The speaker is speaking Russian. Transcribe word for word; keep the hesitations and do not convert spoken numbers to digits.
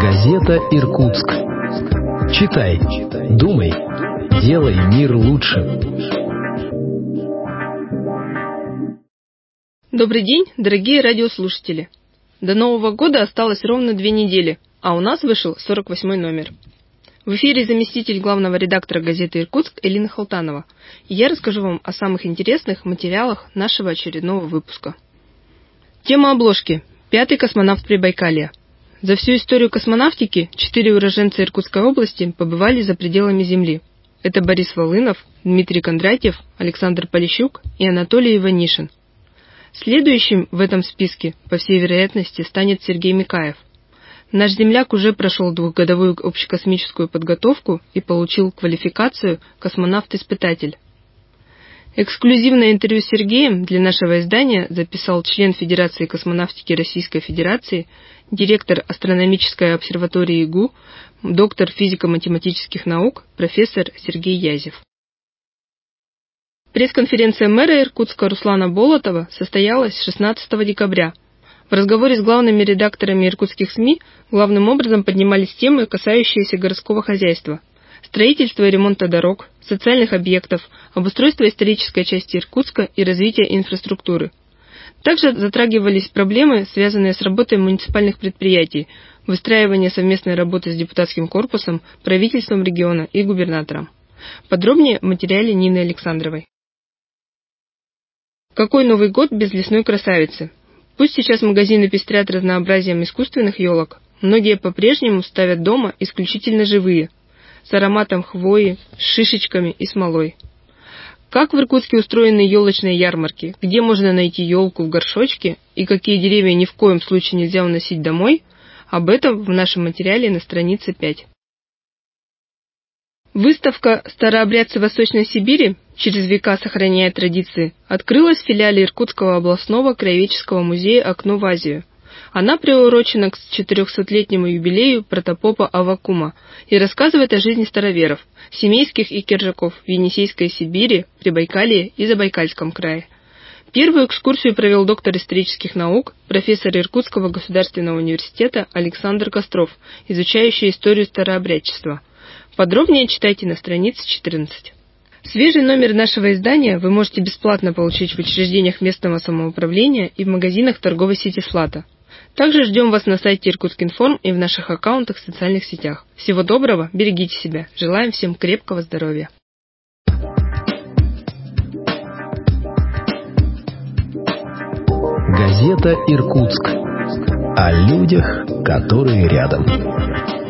Газета «Иркутск». Читай, думай, делай мир лучше. Добрый день, дорогие радиослушатели. До Нового года осталось ровно две недели, а у нас вышел сорок восьмой номер. В эфире заместитель главного редактора газеты «Иркутск» Элина Халтанова, и я расскажу вам о самых интересных материалах нашего очередного выпуска. Тема обложки. Пятый космонавт Прибайкалья. За всю историю космонавтики четыре уроженца Иркутской области побывали за пределами Земли. Это Борис Волынов, Дмитрий Кондратьев, Александр Полищук и Анатолий Иванишин. Следующим в этом списке, по всей вероятности, станет Сергей Микаев. Наш земляк уже прошел двухгодовую общекосмическую подготовку и получил квалификацию космонавт-испытатель. Эксклюзивное интервью с Сергеем для нашего издания записал член Федерации космонавтики Российской Федерации, директор астрономической обсерватории ИГУ, доктор физико-математических наук, профессор Сергей Язев. Пресс-конференция мэра Иркутска Руслана Болотова состоялась шестнадцатого декабря. В разговоре с главными редакторами иркутских СМИ главным образом поднимались темы, касающиеся городского хозяйства, строительства и ремонта дорог, социальных объектов, обустройства исторической части Иркутска и развития инфраструктуры. Также затрагивались проблемы, связанные с работой муниципальных предприятий, выстраивание совместной работы с депутатским корпусом, правительством региона и губернатором. Подробнее в материале Нины Александровой. Какой Новый год без лесной красавицы? Пусть сейчас магазины пестрят разнообразием искусственных елок, многие по-прежнему ставят дома исключительно живые, с ароматом хвои, с шишечками и смолой. Как в Иркутске устроены елочные ярмарки, где можно найти елку в горшочке и какие деревья ни в коем случае нельзя уносить домой, об этом в нашем материале на странице пять. Выставка «Старообрядцы Восточной Сибири. Через века сохраняя традиции» открылась в филиале Иркутского областного краеведческого музея «Окно в Азию». Она приурочена к четырехсотлетнему юбилею протопопа Аввакума и рассказывает о жизни староверов, семейских и киржаков в Енисейской Сибири, Прибайкалье и Забайкальском крае. Первую экскурсию провел доктор исторических наук, профессор Иркутского государственного университета Александр Костров, изучающий историю старообрядчества. Подробнее читайте на странице четырнадцать. Свежий номер нашего издания вы можете бесплатно получить в учреждениях местного самоуправления и в магазинах торговой сети «Слата». Также ждем вас на сайте Иркутскинформ и в наших аккаунтах в социальных сетях. Всего доброго, берегите себя. Желаем всем крепкого здоровья. Газета «Иркутск». О людях, которые рядом.